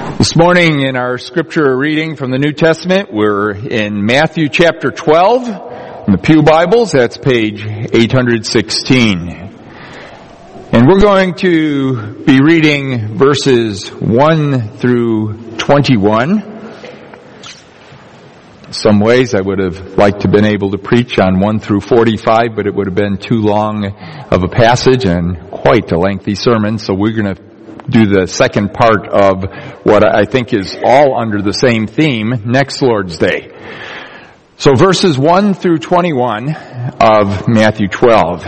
This morning in our scripture reading from the New Testament, we're in Matthew chapter 12. In the Pew Bibles, that's page 816. And we're going to be reading verses 1 through 21. In some ways, I would have liked to have been able to preach on 1 through 45, but it would have been too long of a passage and quite a lengthy sermon, so we're going to do the second part of what I think is all under the same theme next Lord's Day. So verses 1 through 21 of Matthew 12.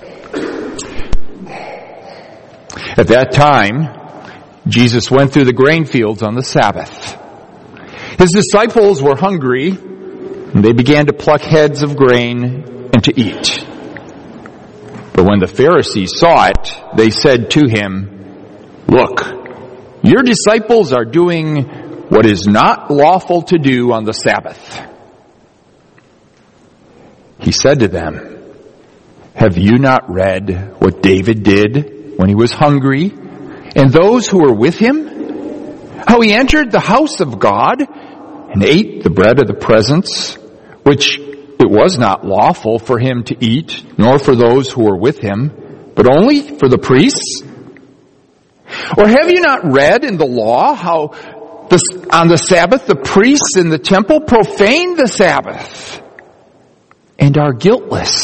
At that time, Jesus went through the grain fields on the Sabbath. His disciples were hungry, and they began to pluck heads of grain and to eat. But when the Pharisees saw it, they said to him, "Look, your disciples are doing what is not lawful to do on the Sabbath." He said to them, "Have you not read what David did when he was hungry, and those who were with him? How he entered the house of God and ate the bread of the presence, which it was not lawful for him to eat, nor for those who were with him, but only for the priests? Or have you not read in the law how on the Sabbath the priests in the temple profane the Sabbath and are guiltless?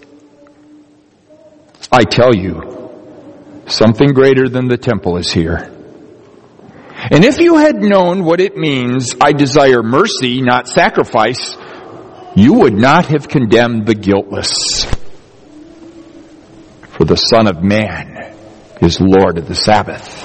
I tell you, something greater than the temple is here. And if you had known what it means, I desire mercy, not sacrifice, you would not have condemned the guiltless. For the Son of Man is Lord of the Sabbath."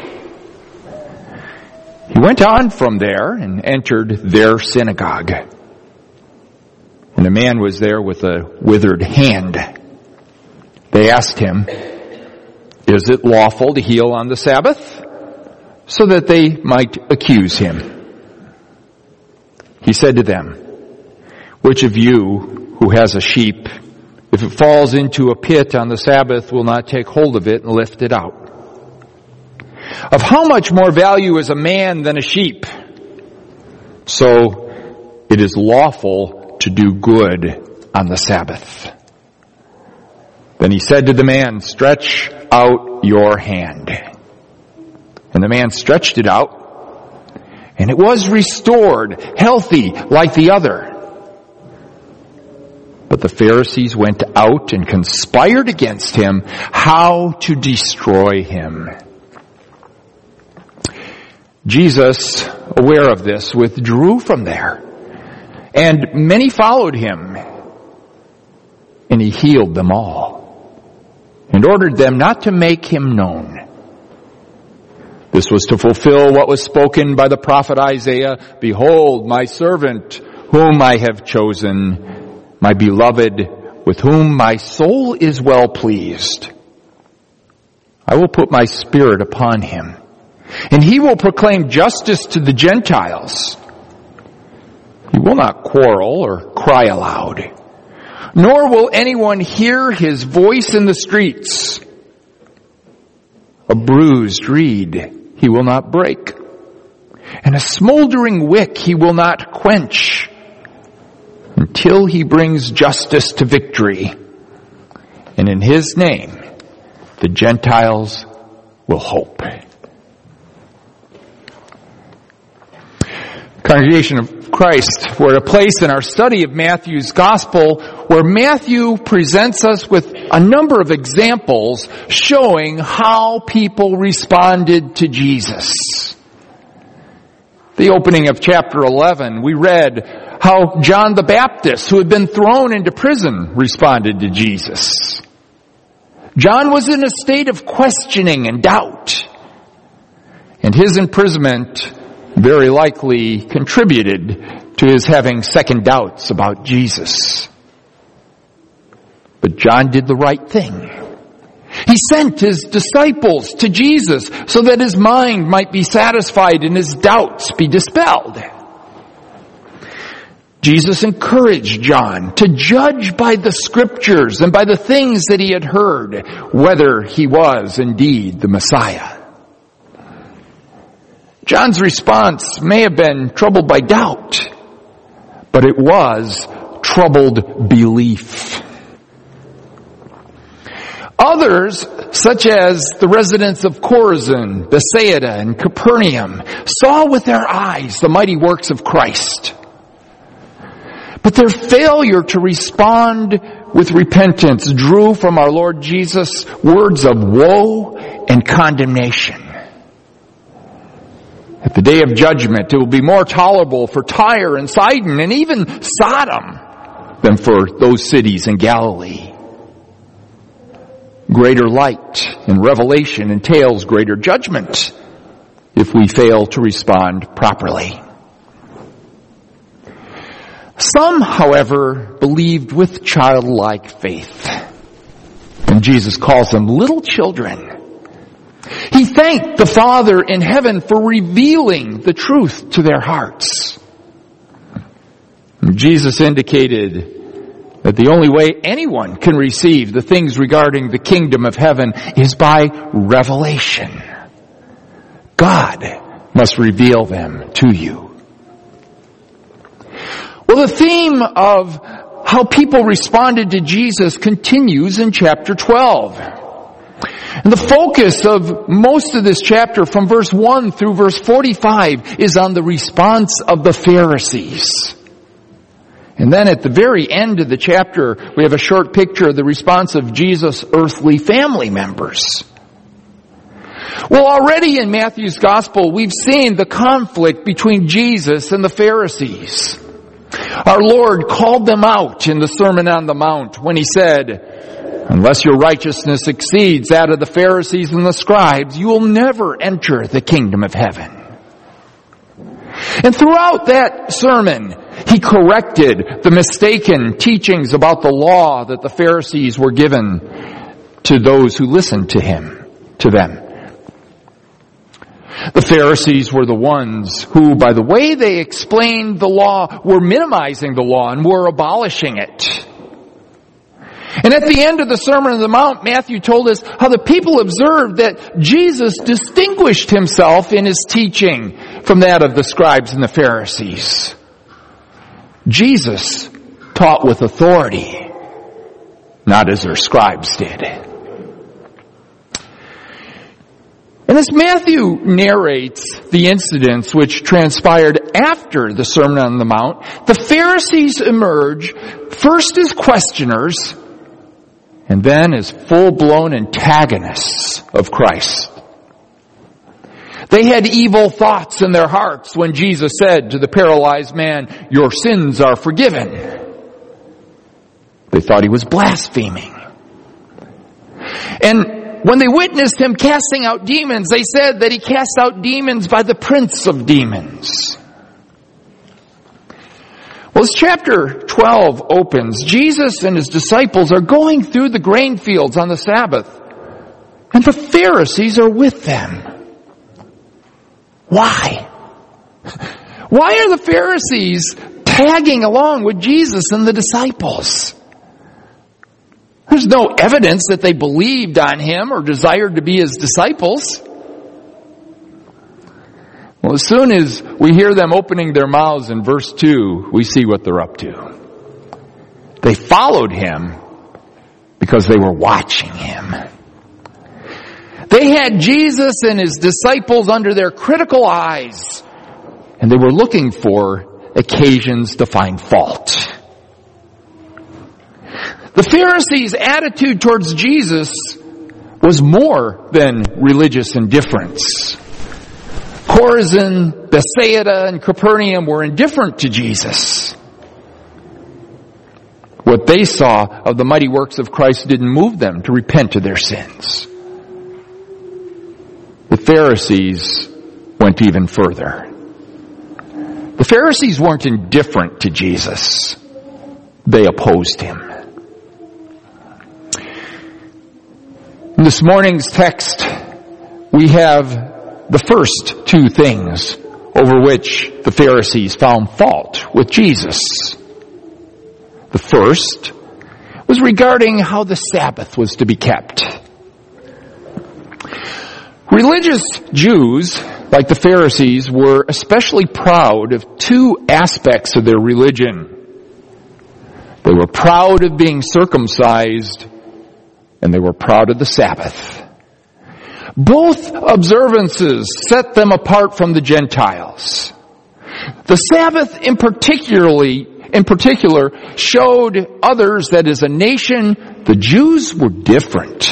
He went on from there and entered their synagogue. And a man was there with a withered hand. They asked him, "Is it lawful to heal on the Sabbath?" so that they might accuse him. He said to them, "Which of you who has a sheep, if it falls into a pit on the Sabbath, will not take hold of it and lift it out? Of how much more value is a man than a sheep? So it is lawful to do good on the Sabbath." Then he said to the man, "Stretch out your hand." And the man stretched it out, and it was restored, healthy like the other. But the Pharisees went out and conspired against him how to destroy him. Jesus, aware of this, withdrew from there, and many followed him, and he healed them all, and ordered them not to make him known. This was to fulfill what was spoken by the prophet Isaiah, "Behold, my servant, whom I have chosen, my beloved, with whom my soul is well pleased. I will put my spirit upon him, and he will proclaim justice to the Gentiles. He will not quarrel or cry aloud, nor will anyone hear his voice in the streets. A bruised reed he will not break, and a smoldering wick he will not quench, until he brings justice to victory. And in his name, the Gentiles will hope." Congregation of Christ, we're at a place in our study of Matthew's Gospel where Matthew presents us with a number of examples showing how people responded to Jesus. The opening of chapter 11, we read how John the Baptist, who had been thrown into prison, responded to Jesus. John was in a state of questioning and doubt, and his imprisonment very likely contributed to his having second doubts about Jesus. But John did the right thing. He sent his disciples to Jesus so that his mind might be satisfied and his doubts be dispelled. Jesus encouraged John to judge by the scriptures and by the things that he had heard whether he was indeed the Messiah. John's response may have been troubled by doubt, but it was troubled belief. Others, such as the residents of Chorazin, Bethsaida, and Capernaum, saw with their eyes the mighty works of Christ. But their failure to respond with repentance drew from our Lord Jesus words of woe and condemnation. At the day of judgment, it will be more tolerable for Tyre and Sidon and even Sodom than for those cities in Galilee. Greater light and revelation entails greater judgment if we fail to respond properly. Some, however, believed with childlike faith. And Jesus calls them little children. He thanked the Father in heaven for revealing the truth to their hearts. Jesus indicated that the only way anyone can receive the things regarding the kingdom of heaven is by revelation. God must reveal them to you. Well, the theme of how people responded to Jesus continues in chapter 12. And the focus of most of this chapter from verse 1 through verse 45 is on the response of the Pharisees. And then at the very end of the chapter, we have a short picture of the response of Jesus' earthly family members. Well, already in Matthew's Gospel, we've seen the conflict between Jesus and the Pharisees. Our Lord called them out in the Sermon on the Mount when He said, "Unless your righteousness exceeds that of the Pharisees and the scribes, you will never enter the kingdom of heaven." And throughout that sermon, He corrected the mistaken teachings about the law that the Pharisees were given to those who listened to them. The Pharisees were the ones who, by the way they explained the law, were minimizing the law and were abolishing it. And at the end of the Sermon on the Mount, Matthew told us how the people observed that Jesus distinguished Himself in His teaching from that of the scribes and the Pharisees. Jesus taught with authority, not as their scribes did. And as Matthew narrates the incidents which transpired after the Sermon on the Mount, the Pharisees emerge first as questioners and then as full-blown antagonists of Christ. They had evil thoughts in their hearts when Jesus said to the paralyzed man, "Your sins are forgiven." They thought He was blaspheming. And when they witnessed Him casting out demons, they said that He cast out demons by the prince of demons. Well, as chapter 12 opens, Jesus and His disciples are going through the grain fields on the Sabbath, and the Pharisees are with them. Why? Why are the Pharisees tagging along with Jesus and the disciples? There's no evidence that they believed on Him or desired to be His disciples. Well, as soon as we hear them opening their mouths in verse 2, we see what they're up to. They followed Him because they were watching Him. They had Jesus and His disciples under their critical eyes, and they were looking for occasions to find fault. The Pharisees' attitude towards Jesus was more than religious indifference. Chorazin, Bethsaida, and Capernaum were indifferent to Jesus. What they saw of the mighty works of Christ didn't move them to repent of their sins. The Pharisees went even further. The Pharisees weren't indifferent to Jesus. They opposed Him. In this morning's text, we have the first two things over which the Pharisees found fault with Jesus. The first was regarding how the Sabbath was to be kept. Religious Jews like the Pharisees, were especially proud of two aspects of their religion. They were proud of being circumcised, and they were proud of the Sabbath. Both observances set them apart from the Gentiles. The Sabbath in particular showed others that as a nation, the Jews were different.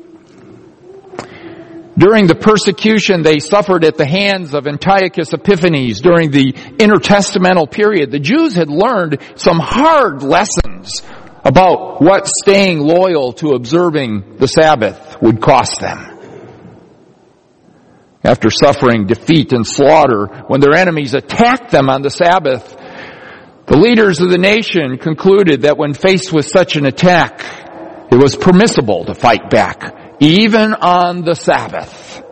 During the persecution they suffered at the hands of Antiochus Epiphanes during the intertestamental period, the Jews had learned some hard lessons about what staying loyal to observing the Sabbath would cost them. After suffering defeat and slaughter when their enemies attacked them on the Sabbath, the leaders of the nation concluded that when faced with such an attack, it was permissible to fight back, even on the Sabbath.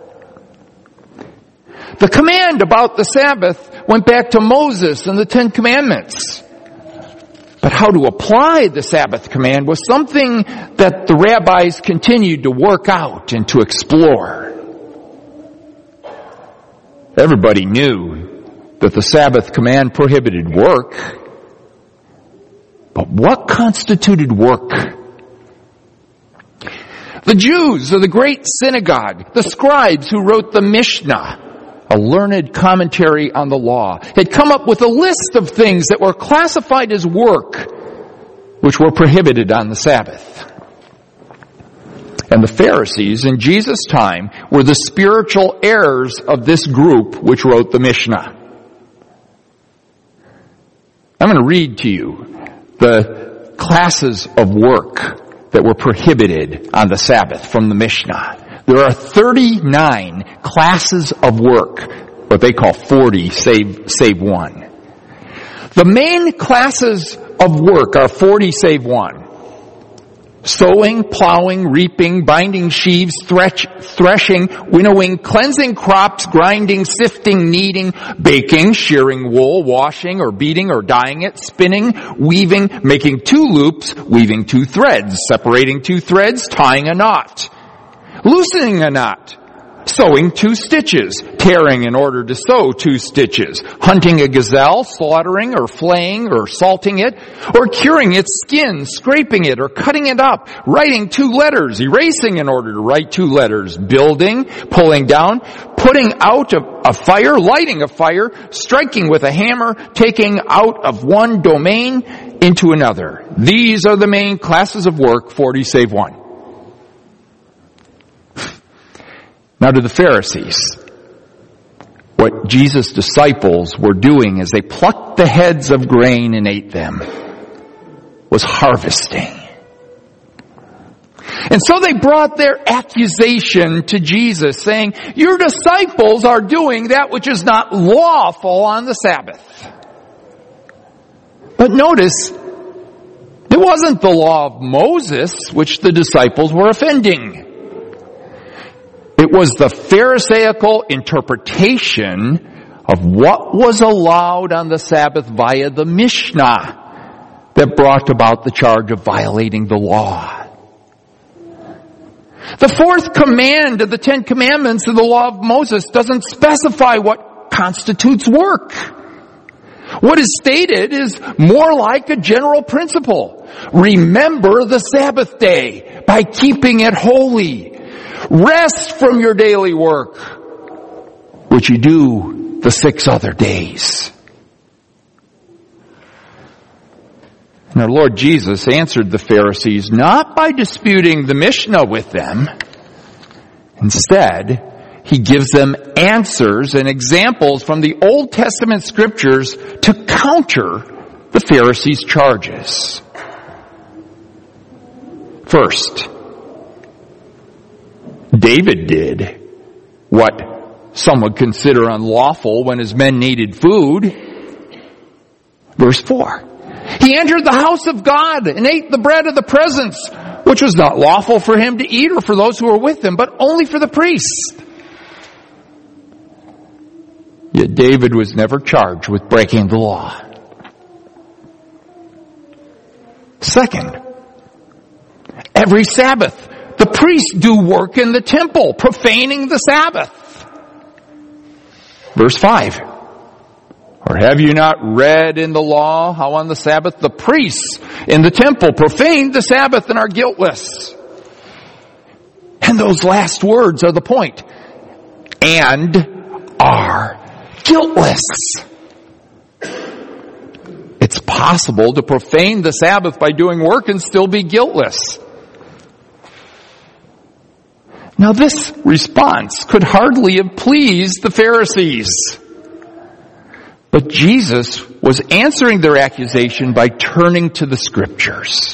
The command about the Sabbath went back to Moses and the Ten Commandments. But how to apply the Sabbath command was something that the rabbis continued to work out and to explore. Everybody knew that the Sabbath command prohibited work. But what constituted work? The Jews of the great synagogue, the scribes who wrote the Mishnah, a learned commentary on the law, had come up with a list of things that were classified as work, which were prohibited on the Sabbath. And the Pharisees in Jesus' time were the spiritual heirs of this group which wrote the Mishnah. I'm going to read to you the classes of work that were prohibited on the Sabbath from the Mishnah. There are 39 classes of work, what they call 40 save one. The main classes of work are 40 save one. Sowing, plowing, reaping, binding sheaves, threshing, winnowing, cleansing crops, grinding, sifting, kneading, baking, shearing wool, washing or beating or dyeing it, spinning, weaving, making 2 loops, weaving 2 threads, separating 2 threads, tying a knot, loosening a knot, sewing 2 stitches, tearing in order to sew 2 stitches, hunting a gazelle, slaughtering or flaying or salting it, or curing its skin, scraping it or cutting it up, writing 2 letters, erasing in order to write 2 letters, building, pulling down, putting out a fire, lighting a fire, striking with a hammer, taking out of one domain into another. These are the main classes of work, 40 save one. Now to the Pharisees, what Jesus' disciples were doing as they plucked the heads of grain and ate them was harvesting. And so they brought their accusation to Jesus, saying, "Your disciples are doing that which is not lawful on the Sabbath." But notice, it wasn't the law of Moses which the disciples were offending. It was the Pharisaical interpretation of what was allowed on the Sabbath via the Mishnah that brought about the charge of violating the law. The 4th command of the 10 Commandments of the law of Moses doesn't specify what constitutes work. What is stated is more like a general principle. Remember the Sabbath day by keeping it holy. Rest from your daily work, which you do the 6 other days. And our Lord Jesus answered the Pharisees not by disputing the Mishnah with them. Instead, He gives them answers and examples from the Old Testament scriptures to counter the Pharisees' charges. First, David did what some would consider unlawful when his men needed food. Verse 4. He entered the house of God and ate the bread of the presence, which was not lawful for him to eat or for those who were with him, but only for the priests. Yet David was never charged with breaking the law. Second, every Sabbath, the priests do work in the temple, profaning the Sabbath. Verse 5. Or have you not read in the law how on the Sabbath the priests in the temple profaned the Sabbath and are guiltless? And those last words are the point. And are guiltless. It's possible to profane the Sabbath by doing work and still be guiltless. Now this response could hardly have pleased the Pharisees. But Jesus was answering their accusation by turning to the Scriptures.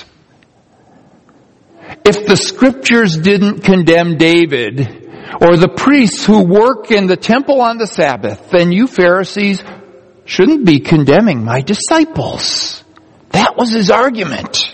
If the Scriptures didn't condemn David or the priests who work in the temple on the Sabbath, then you Pharisees shouldn't be condemning my disciples. That was his argument.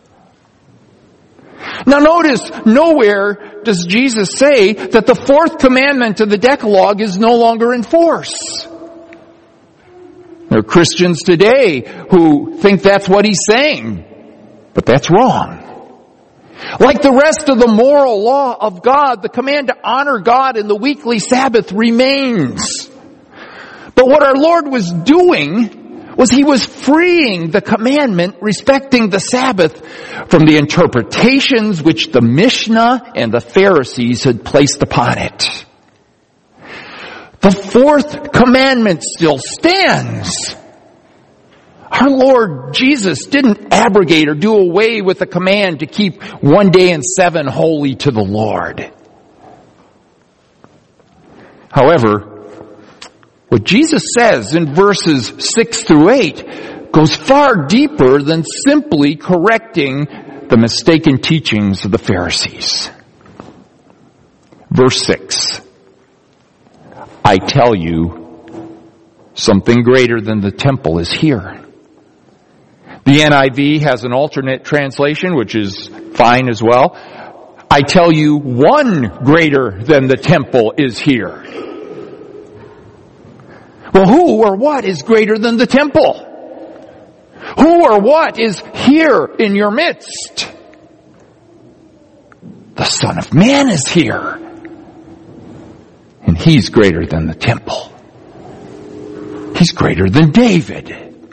Now notice, nowhere does Jesus say that the fourth commandment of the Decalogue is no longer in force. There are Christians today who think that's what he's saying, but that's wrong. Like the rest of the moral law of God, the command to honor God in the weekly Sabbath remains. But what our Lord was doing was he was freeing the commandment respecting the Sabbath from the interpretations which the Mishnah and the Pharisees had placed upon it. The fourth commandment still stands. Our Lord Jesus didn't abrogate or do away with the command to keep 1 day in 7 holy to the Lord. However, what Jesus says in verses 6 through 8 goes far deeper than simply correcting the mistaken teachings of the Pharisees. Verse 6. I tell you, something greater than the temple is here. The NIV has an alternate translation, which is fine as well. I tell you, one greater than the temple is here. Well, who or what is greater than the temple? Who or what is here in your midst? The Son of Man is here. And he's greater than the temple. He's greater than David.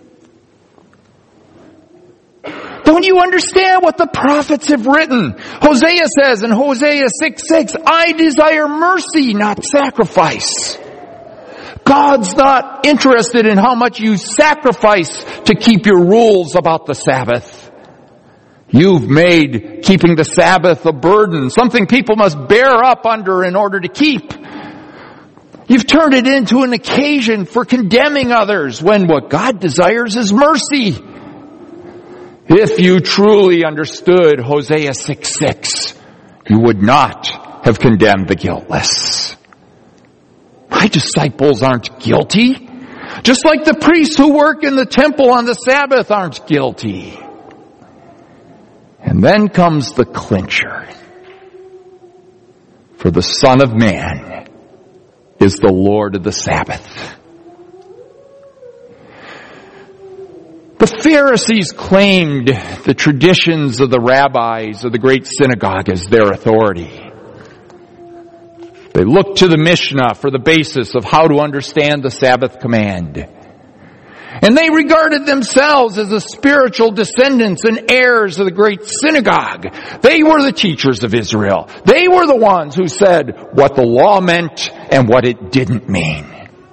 Don't you understand what the prophets have written? Hosea says in Hosea 6:6, I desire mercy, not sacrifice. God's not interested in how much you sacrifice to keep your rules about the Sabbath. You've made keeping the Sabbath a burden, something people must bear up under in order to keep. You've turned it into an occasion for condemning others when what God desires is mercy. If you truly understood Hosea 6:6, you would not have condemned the guiltless. My disciples aren't guilty, just like the priests who work in the temple on the Sabbath aren't guilty. And then comes the clincher. For the Son of Man is the Lord of the Sabbath. The Pharisees claimed the traditions of the rabbis of the great synagogue as their authority. They looked to the Mishnah for the basis of how to understand the Sabbath command. And they regarded themselves as the spiritual descendants and heirs of the great synagogue. They were the teachers of Israel. They were the ones who said what the law meant and what it didn't mean.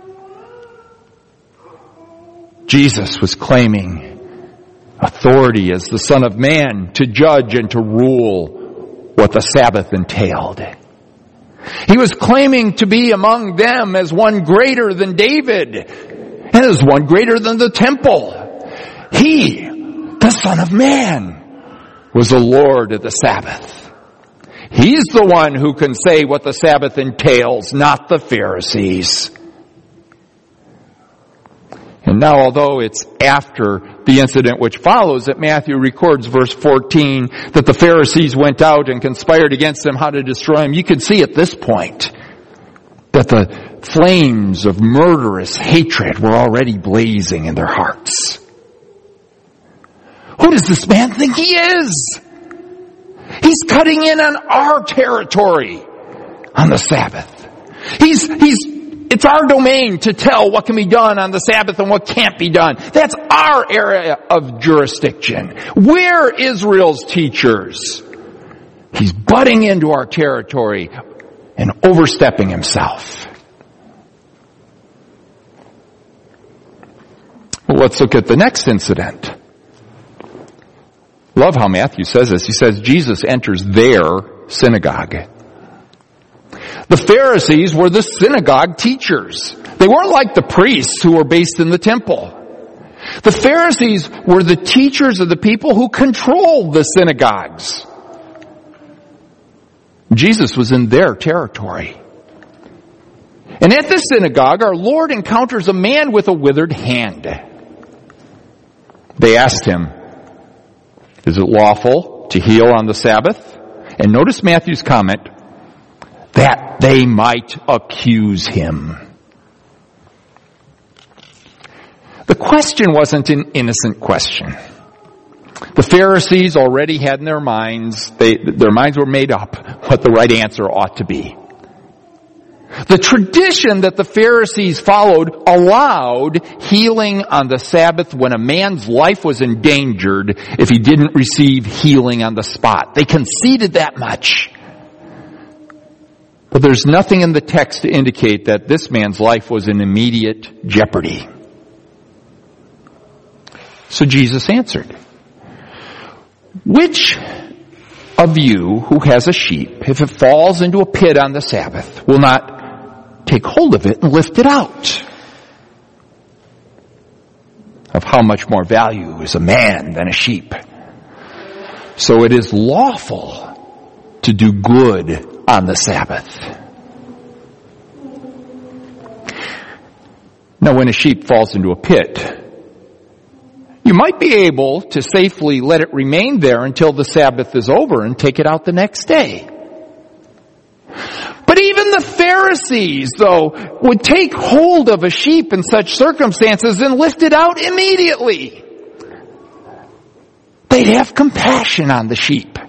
Jesus was claiming authority as the Son of Man to judge and to rule what the Sabbath entailed. He was claiming to be among them as one greater than David and as one greater than the temple. He, the Son of Man, was the Lord of the Sabbath. He's the one who can say what the Sabbath entails, not the Pharisees. And now, although it's after the incident which follows that Matthew records, verse 14, that the Pharisees went out and conspired against him how to destroy him, you can see at this point that the flames of murderous hatred were already blazing in their hearts. Who does this man think he is? He's cutting in on our territory on the Sabbath. He's It's our domain to tell what can be done on the Sabbath and what can't be done. That's our area of jurisdiction. We're Israel's teachers. He's butting into our territory and overstepping himself. Well, let's look at the next incident. Love how Matthew says this. He says Jesus enters their synagogue. The Pharisees were the synagogue teachers. They weren't like the priests who were based in the temple. The Pharisees were the teachers of the people who controlled the synagogues. Jesus was in their territory. And at the synagogue, our Lord encounters a man with a withered hand. They asked him, is it lawful to heal on the Sabbath? And notice Matthew's comment, that they might accuse him. The question wasn't an innocent question. The Pharisees already had in their minds, their minds were made up what the right answer ought to be. The tradition that the Pharisees followed allowed healing on the Sabbath when a man's life was endangered if he didn't receive healing on the spot. They conceded that much. But there's nothing in the text to indicate that this man's life was in immediate jeopardy. So Jesus answered, which of you who has a sheep, if it falls into a pit on the Sabbath, will not take hold of it and lift it out? Of how much more value is a man than a sheep? So it is lawful to do good on the Sabbath. Now, when a sheep falls into a pit, you might be able to safely let it remain there until the Sabbath is over and take it out the next day. But even the Pharisees, though, would take hold of a sheep in such circumstances and lift it out immediately. They'd have compassion on the sheep.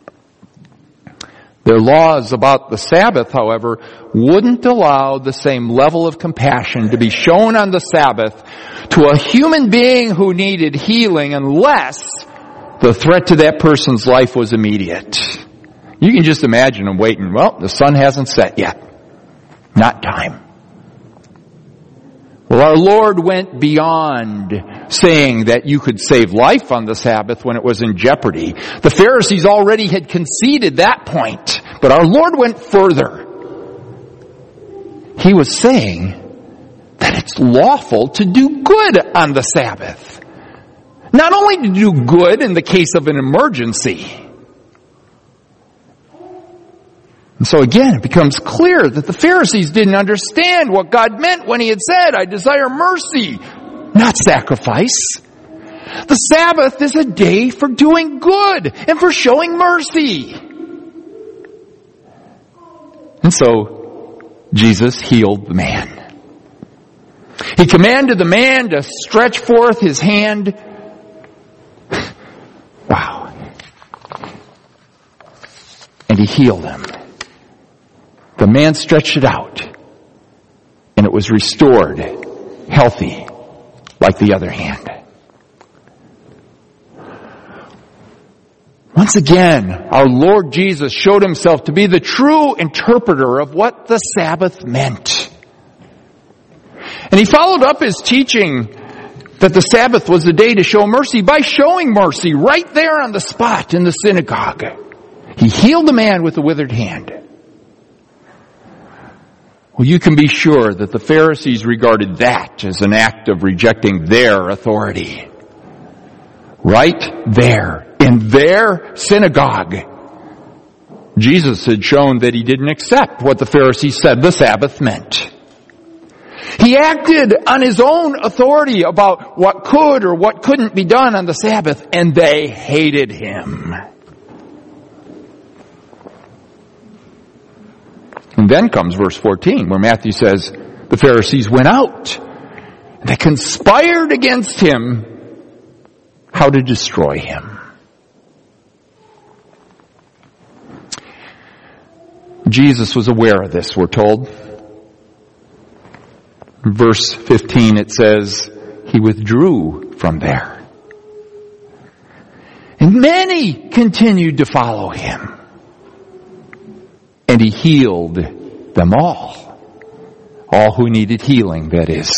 Their laws about the Sabbath, however, wouldn't allow the same level of compassion to be shown on the Sabbath to a human being who needed healing unless the threat to that person's life was immediate. You can just imagine them waiting. Well, the sun hasn't set yet. Not time. Well, our Lord went beyond saying that you could save life on the Sabbath when it was in jeopardy. The Pharisees already had conceded that point, but our Lord went further. He was saying that it's lawful to do good on the Sabbath. Not only to do good in the case of an emergency. And so again, it becomes clear that the Pharisees didn't understand what God meant when He had said, I desire mercy, not sacrifice. The Sabbath is a day for doing good and for showing mercy. And so, Jesus healed the man. He commanded the man to stretch forth his hand. Wow. And He healed him. The man stretched it out, and it was restored, healthy, like the other hand. Once again, our Lord Jesus showed Himself to be the true interpreter of what the Sabbath meant. And He followed up His teaching that the Sabbath was a day to show mercy by showing mercy right there on the spot in the synagogue. He healed the man with the withered hand. Well, you can be sure that the Pharisees regarded that as an act of rejecting their authority. Right there, in their synagogue, Jesus had shown that He didn't accept what the Pharisees said the Sabbath meant. He acted on His own authority about what could or what couldn't be done on the Sabbath, and they hated Him. And then comes verse 14, where Matthew says, the Pharisees went out. They conspired against Him how to destroy Him. Jesus was aware of this, we're told. In verse 15 it says, he withdrew from there. And many continued to follow him. And he healed them all. All who needed healing, that is.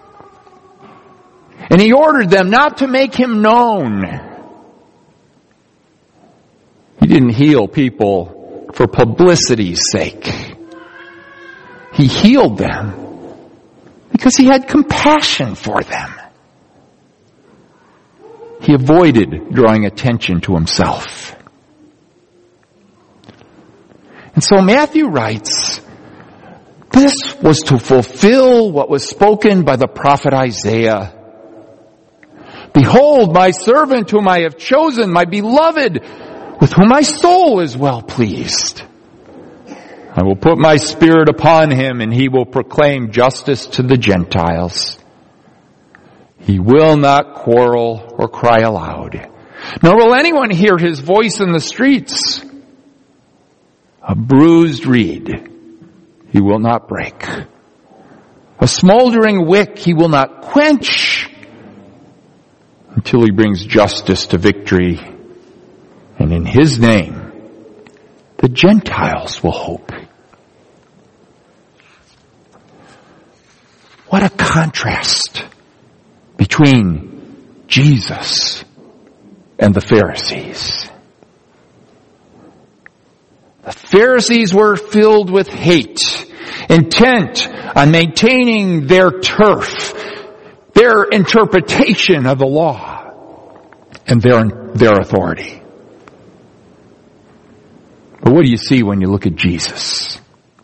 And he ordered them not to make him known. He didn't heal people for publicity's sake. He healed them because he had compassion for them. He avoided drawing attention to himself. And so Matthew writes, this was to fulfill what was spoken by the prophet Isaiah. Behold, my servant whom I have chosen, my beloved, with whom my soul is well pleased. I will put my spirit upon him, and he will proclaim justice to the Gentiles. He will not quarrel or cry aloud, nor will anyone hear his voice in the streets. A bruised reed he will not break. A smoldering wick he will not quench until he brings justice to victory. And in his name, the Gentiles will hope. What a contrast between Jesus and the Pharisees. The Pharisees were filled with hate, intent on maintaining their turf, their interpretation of the law, and their authority. But what do you see when you look at Jesus?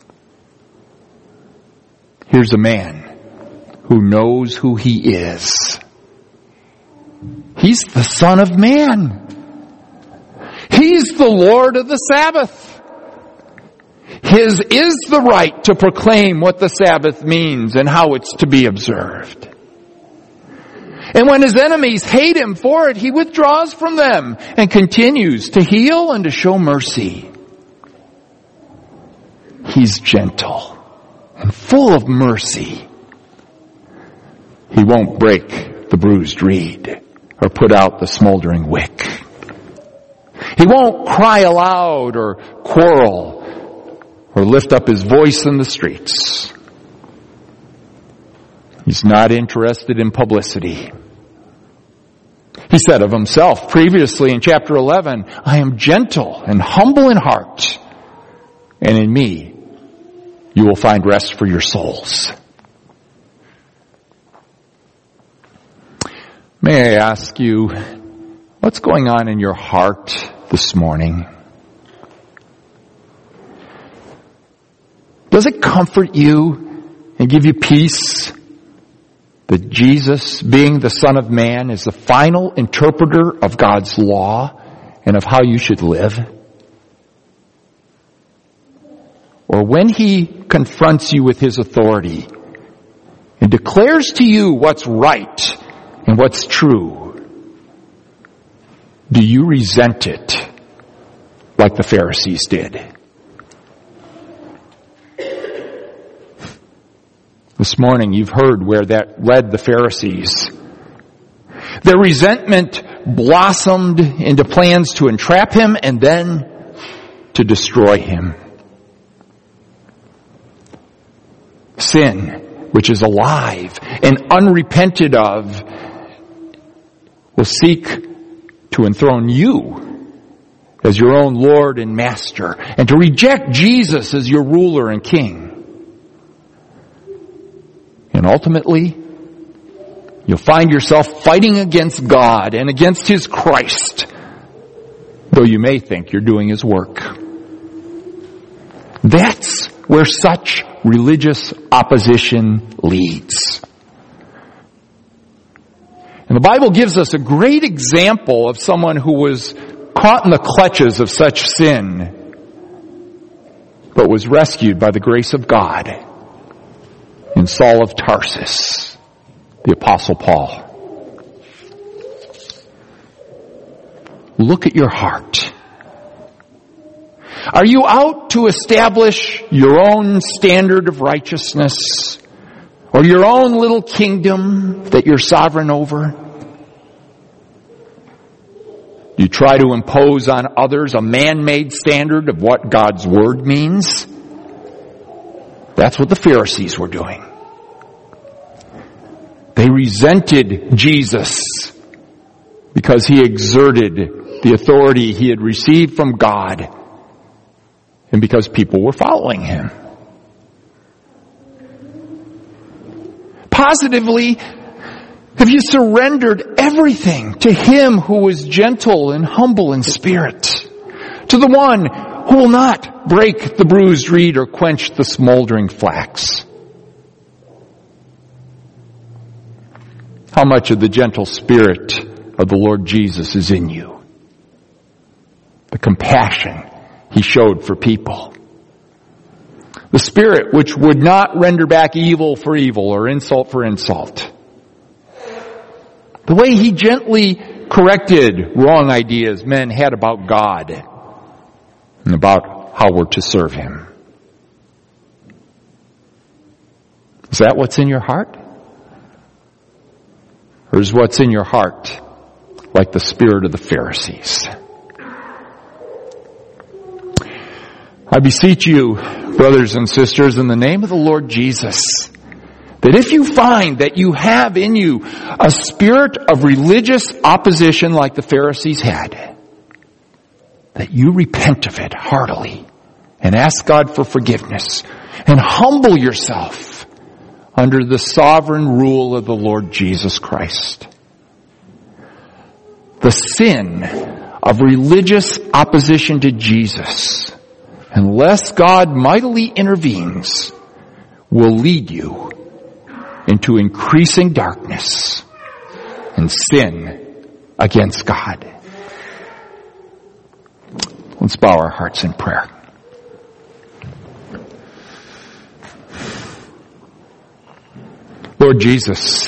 Here's a man who knows who he is. He's the Son of Man. He's the Lord of the Sabbath. His is the right to proclaim what the Sabbath means and how it's to be observed. And when his enemies hate him for it, he withdraws from them and continues to heal and to show mercy. He's gentle and full of mercy. He won't break the bruised reed or put out the smoldering wick. He won't cry aloud or quarrel or lift up his voice in the streets. He's not interested in publicity. He said of himself previously in chapter 11, I am gentle and humble in heart, and in me you will find rest for your souls. May I ask you, what's going on in your heart this morning? Does it comfort you and give you peace that Jesus, being the Son of Man, is the final interpreter of God's law and of how you should live? Or when he confronts you with his authority and declares to you what's right and what's true, do you resent it like the Pharisees did? This morning you've heard where that led the Pharisees. Their resentment blossomed into plans to entrap him and then to destroy him. Sin, which is alive and unrepented of, will seek to enthrone you as your own Lord and Master and to reject Jesus as your ruler and King. And ultimately, you'll find yourself fighting against God and against His Christ, though you may think you're doing His work. That's where such religious opposition leads. And the Bible gives us a great example of someone who was caught in the clutches of such sin, but was rescued by the grace of God. In Saul of Tarsus, the Apostle Paul. Look at your heart. Are you out to establish your own standard of righteousness? or your own little kingdom that you're sovereign over? You try to impose on others a man-made standard of what God's Word means? That's what the Pharisees were doing. They resented Jesus because he exerted the authority he had received from God and because people were following him. Positively, have you surrendered everything to him who is gentle and humble in spirit? To the one who will not break the bruised reed or quench the smoldering flax? How much of the gentle spirit of the Lord Jesus is in you? The compassion he showed for people. The spirit which would not render back evil for evil or insult for insult. The way he gently corrected wrong ideas men had about God and about how we're to serve him. Is that what's in your heart? Or is what's in your heart like the spirit of the Pharisees? I beseech you, brothers and sisters, in the name of the Lord Jesus, that if you find that you have in you a spirit of religious opposition like the Pharisees had, that you repent of it heartily and ask God for forgiveness and humble yourself under the sovereign rule of the Lord Jesus Christ. The sin of religious opposition to Jesus, unless God mightily intervenes, will lead you into increasing darkness and sin against God. Let's bow our hearts in prayer. Lord Jesus,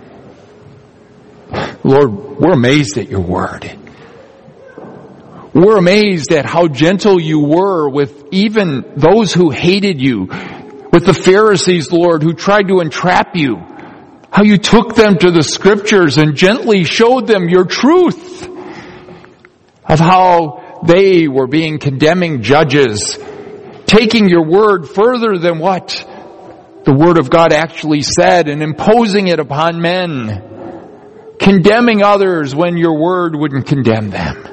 Lord, we're amazed at your word. We're amazed at how gentle you were with even those who hated you, with the Pharisees, Lord, who tried to entrap you. How you took them to the scriptures and gently showed them your truth of how they were being condemning judges, taking your word further than what the word of God actually said and imposing it upon men, condemning others when your word wouldn't condemn them.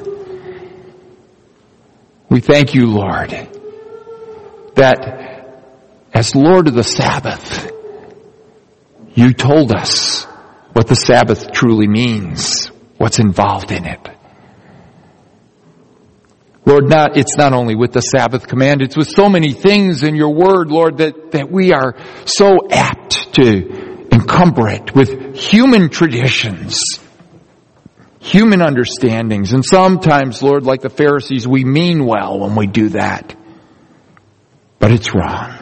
We thank you, Lord, that as Lord of the Sabbath, you told us what the Sabbath truly means, what's involved in it. Lord, it's not only with the Sabbath command, it's with so many things in your word, Lord, that we are so apt to encumber it with human traditions, human understandings. And sometimes, Lord, like the Pharisees, we mean well when we do that. But it's wrong.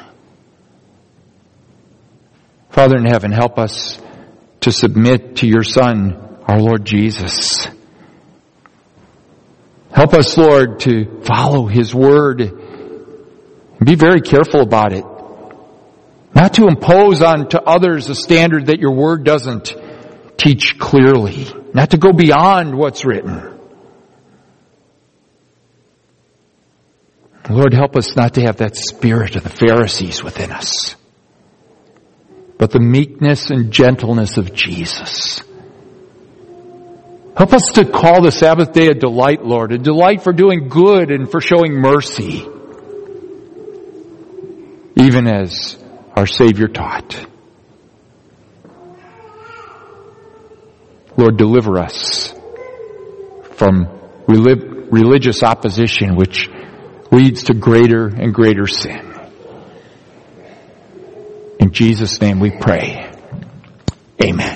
Father in heaven, help us to submit to your Son, our Lord Jesus. Help us, Lord, to follow his word and be very careful about it. Not to impose onto others a standard that your word doesn't teach clearly. Not to go beyond what's written. Lord, help us not to have that spirit of the Pharisees within us, but the meekness and gentleness of Jesus. Help us to call the Sabbath day a delight, Lord, a delight for doing good and for showing mercy, even as our Savior taught. Lord, deliver us from religious opposition, which leads to greater and greater sin. In Jesus' name we pray. Amen.